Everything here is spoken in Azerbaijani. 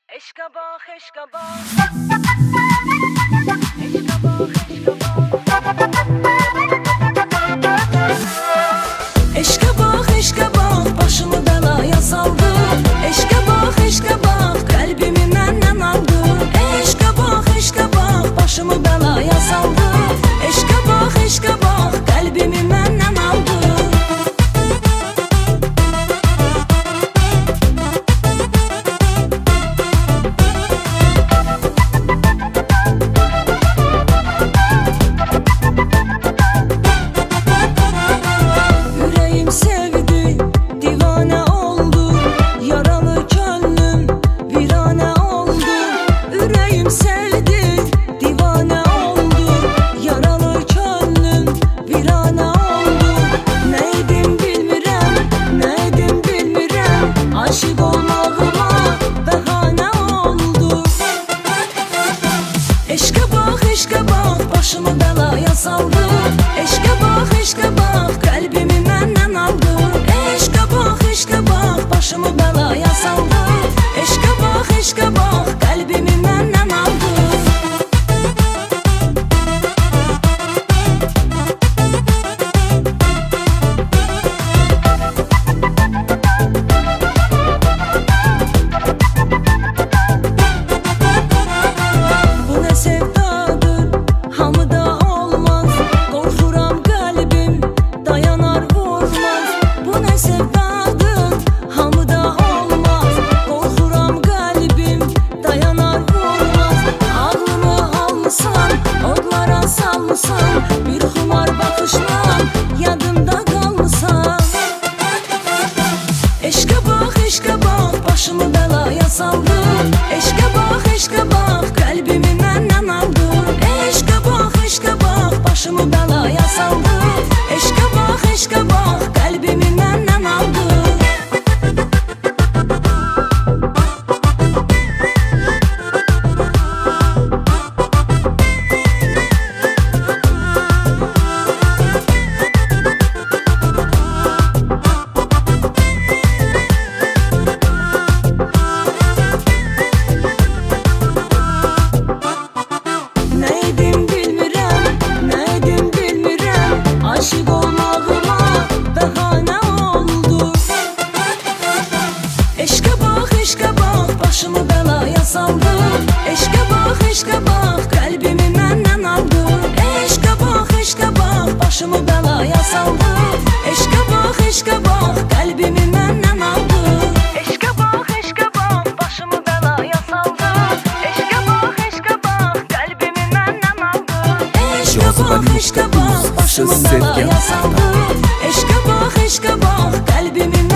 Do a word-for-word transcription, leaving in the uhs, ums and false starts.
Eşqa bax, eşqa bax. Eşqa bax, eşqa bax. Eşqa bax, eşqa bax, başımı bəlaya saldı. Eşqa bax, eşqa bax, qəlbimi məndən aldı. Eşqa bax, eşqa bax, başımı bəlaya saldı. Eşqa bax, eşqa bax, qəlbimi məndən aldı. Aşık olmağıma bəhanə oldu. Eşqə bax, eşqə bax, başımı bəlaya saldı. Eşqə bax, eşqə bax, qəlbimi məndən aldı. Eşqə bax, eşqə bax, başımı bəlaya saldı. Eşqə bax, eşqə bax, qəlbimi məndən aldı. Bir xumar baxışla yadımda qalmısan. Eşqə bax, eşqə bax, başımı bəlaya saldı. Eşqə bax, eşqə bax, qəlbimi məndən aldı. Eşqə bax, eşqə bax, başımı bəlaya saldı. Eşqə bax, eşqə bax, qəlbimi məndən aldı. Aşık olmağıma bəhanə oldu. Eşqə bax, eşqə bax, başımı bəlaya saldı. Eşqə bax, eşqə bax, qəlbimi məndən aldı. Eşqə bax, eşqə bax, başımı bəlaya saldı. Eşqə bax, eşqə bax, qəlbimi məndən aldı. Eşqə bax, eşqə bax, başımı bəlaya saldı. Eşqə bax, eşqə bax, qəlbimi məndən aldı. Eşqə bax, eşqə bax, başımı bəlaya saldı. Eşqə bax, eşqə bax, qəlbimi